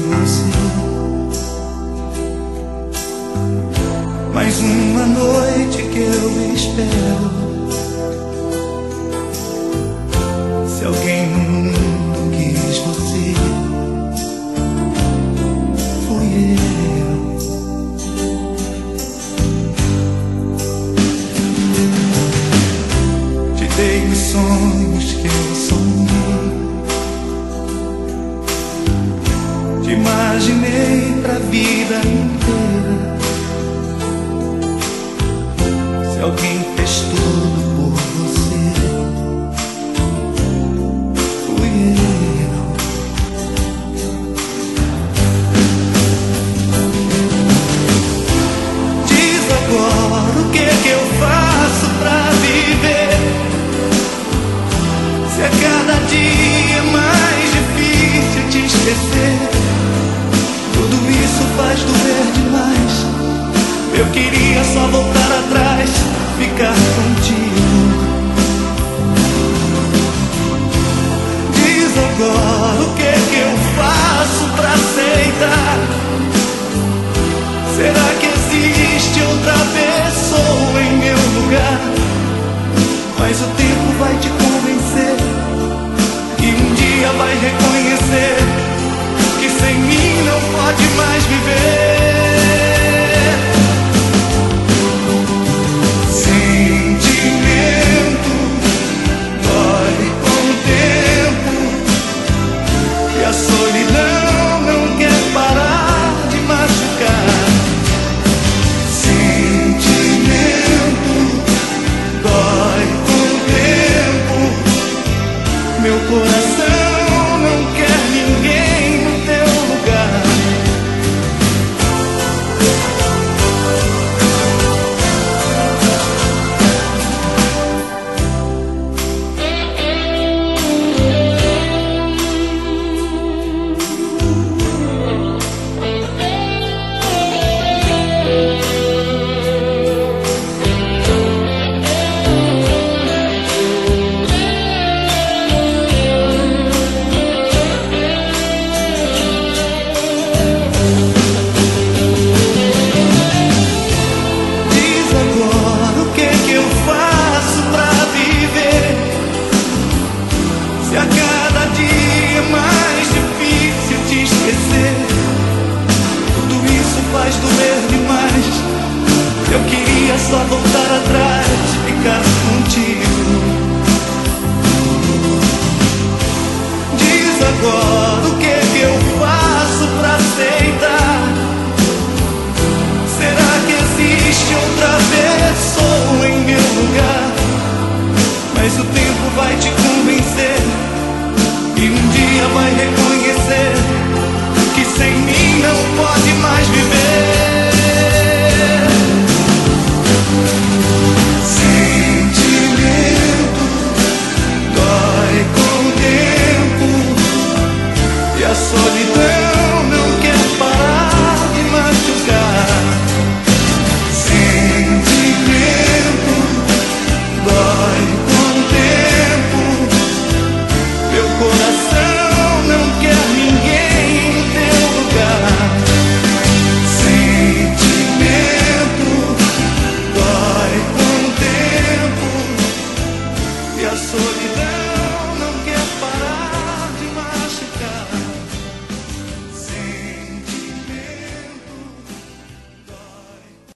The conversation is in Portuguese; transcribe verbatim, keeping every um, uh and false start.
você. Mais uma noite que eu espero. Se alguém no mundo quis você, fui eu. Te dei os sonhos que eu sonhei, te imaginei pra vida inteira. Se alguém fez tudo por você, fui eu. Diz agora o que que eu faço pra viver, se a cada dia é mais difícil te esquecer. Tudo isso faz doer demais. Eu queria só voltar atrás, ficar contigo. Diz agora o que que eu faço pra aceitar. Será que existe outra pessoa em meu lugar? Mas o tempo vai te convencer, e um dia vai reconhecer que sem mim não pode mais viver. A solidão não quer parar de machucar. Sentimento dói com o tempo. Meu coração não quer ninguém no teu lugar. Eu queria só voltar atrás, ficar contigo. Diz agora o que que eu faço pra aceitar. Será que existe outra pessoa em meu lugar? Mas o tempo vai te convencer, e um dia vai reconhecer que sem mim não pode mais viver. A solidão não quer parar de machucar. Sentimento dói com o tempo. Meu coração não quer ninguém no teu lugar. Sentimento dói com